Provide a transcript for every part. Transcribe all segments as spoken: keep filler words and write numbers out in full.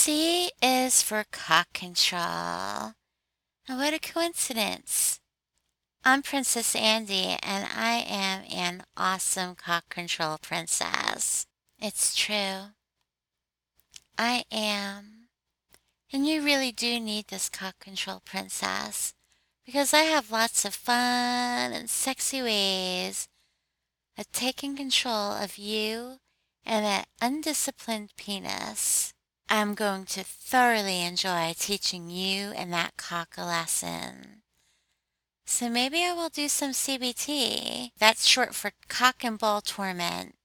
C is for cock control. And what a coincidence. I'm Princess Andy, and I am an awesome cock control princess. It's true. I am. And you really do need this cock control princess because I have lots of fun and sexy ways of taking control of you and that undisciplined penis. I'm going to thoroughly enjoy teaching you and that cock a lesson. So maybe I will do some C B T. That's short for cock and ball torment.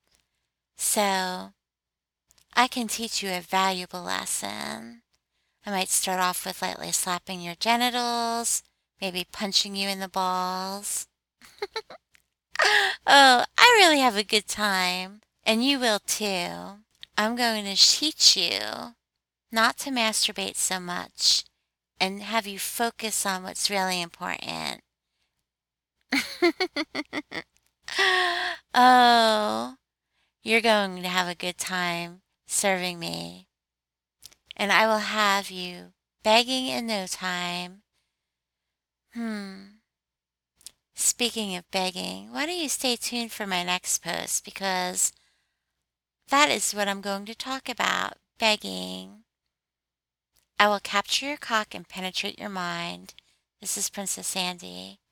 So I can teach you a valuable lesson. I might start off with lightly slapping your genitals, maybe punching you in the balls. Oh, I really have a good time. And you will too. I'm going to teach you not to masturbate so much and have you focus on what's really important. Oh, you're going to have a good time serving me, and I will have you begging in no time. Hmm. Speaking of begging, why don't you stay tuned for my next post because that is what I'm going to talk about begging. I will capture your cock and penetrate your mind. This is Princess Sandy.